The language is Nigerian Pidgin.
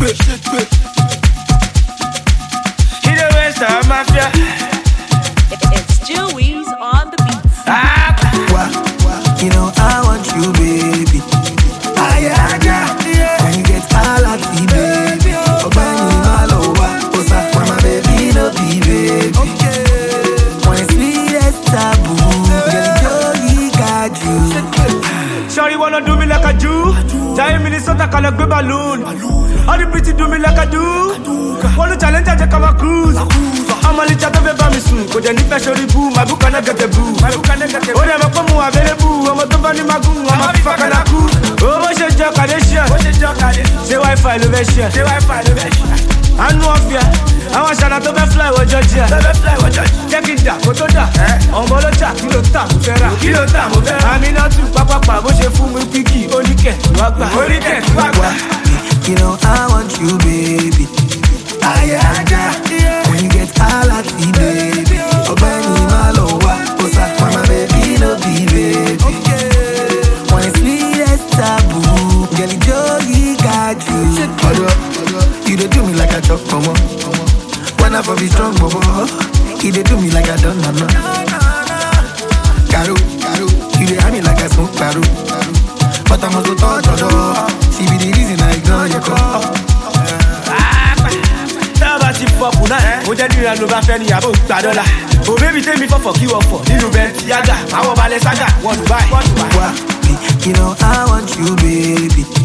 He the West of Mafia. It's Chewy's on the beat. You know I want you, baby. When you get all at the baby, when you all over, when my baby no be baby. When it's sweetest taboo, girl, you got you. Shawty wanna do me like a Jew. Giant Minnesota can like a balloon. All the pretty do me like I do. Wanna challenge I just come a cruise. I'm a little bit of me soon. Cause then if I show the boo, my book cannot get the boo. Oh, never come more available. I'm a company magoon. I'm a fucking a cool. Oh, what's your job, Kadesha? Say Wi-Fi, Lovesha. I know of ya. I want Shana to be fly with Georgia. Check it down, go to that. On Molocha, kilo tam, Ferra. I'm in out to Papa, but you fool me picky. Only get, You know I want you, baby. When you get all at the baby, when you all over, when my baby no be baby. When it's sweetest taboo, girl, you got you. You dey do me like a chop, mama. When I be strong, mama. You dey do me like I don't know. Caro, you dey have me like I smoke caro. But I'm also touch her door. She be the reason I ignore your call. Ti fọ kùnà mo jẹ́ níra ló bá fẹ́ ní àbò $1. O baby tell me for kí wọ́n fọ̀ nínú bẹ́ẹ̀ yàgà àwọn balẹ̀ ságà wọ́n Dubai. You know I want you, baby.